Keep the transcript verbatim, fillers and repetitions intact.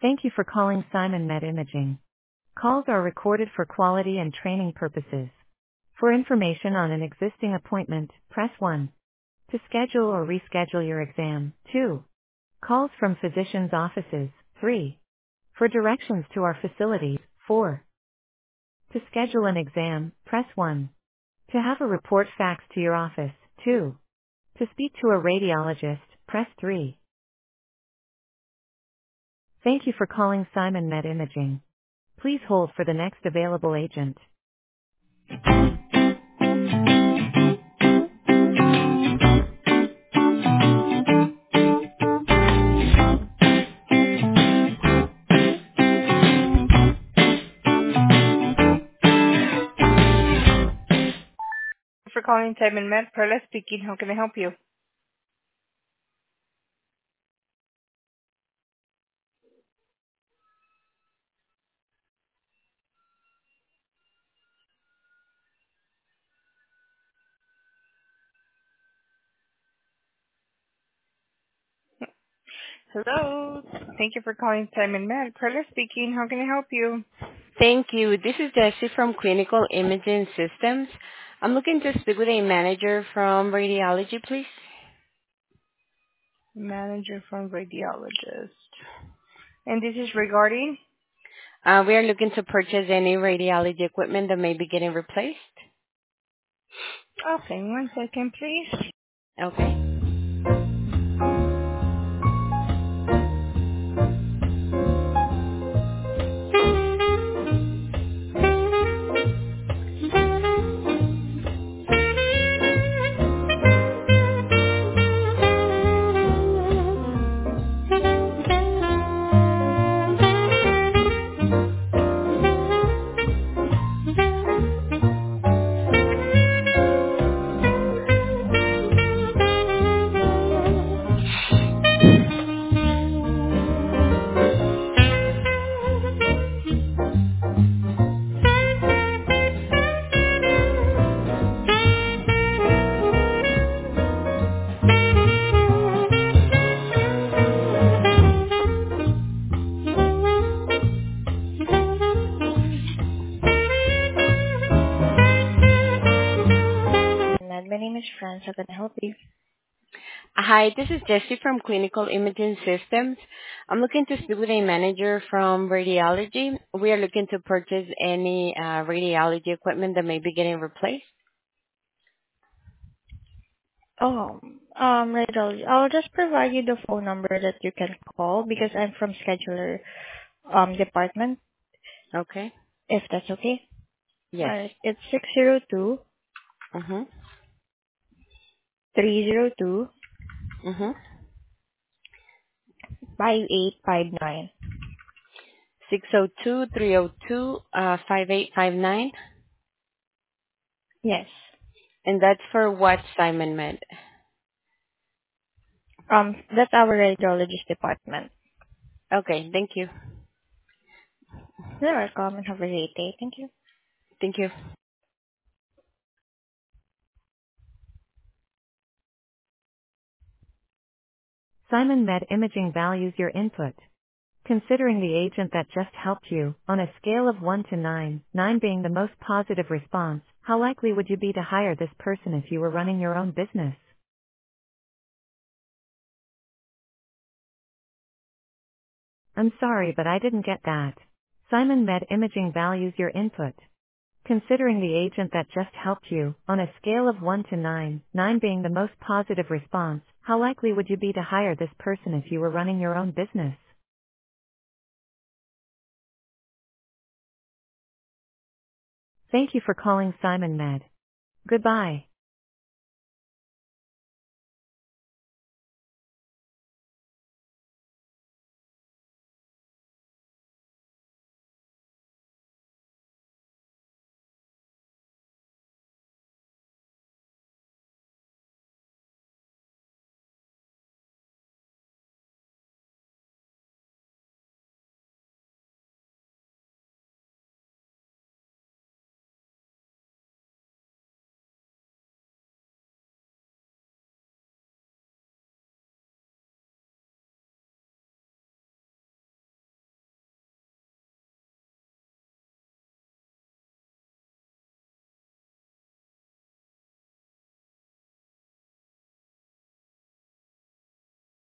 Thank you for calling Simon Med Imaging. Calls are recorded for quality and training purposes. For information on an existing appointment, press one. To schedule or reschedule your exam, two. Calls from physicians' offices, three. For directions to our facilities, four. To schedule an exam, press one. To have a report faxed to your office, two. To speak to a radiologist, press three. Thank you for calling Simon Med Imaging. Please hold for the next available agent. For calling Simon Med, Perla speaking. How can I help you? Hello. Thank you for calling Simon Med. Perla speaking. How can I help you? Thank you. This is Jessie from Clinical Imaging Systems. I'm looking to speak with a manager from radiology, please. Manager from radiologist. And this is regarding? Uh, we are looking to purchase any radiology equipment that may be getting replaced. Okay, one second, please. Okay. Med, my name is Franz. How can I help you? Hi, this is Jessie from Clinical Imaging Systems. I'm looking to speak with a manager from radiology. We are looking to purchase any uh, radiology equipment that may be getting replaced. Oh, um, radiology. I'll just provide you the phone number that you can call because I'm from scheduler um department, Okay. if that's okay. Yes. Alright, it's six zero two Mm-hmm. three zero two Mm-hmm. five eight five nine. six oh two, three oh two, uh, five eight five nine. Yes. And that's for what, Simon Med? Um, that's our radiologist department. Okay, thank you. You're welcome and have a great day. Thank you. Thank you. Simon Med Imaging values your input. Considering the agent that just helped you, on a scale of one to nine, nine being the most positive response, how likely would you be to hire this person if you were running your own business? I'm sorry, but I didn't get that. Simon Med Imaging values your input. Considering the agent that just helped you, on a scale of one to nine, nine being the most positive response, how likely would you be to hire this person if you were running your own business? Thank you for calling Simon Med. Goodbye.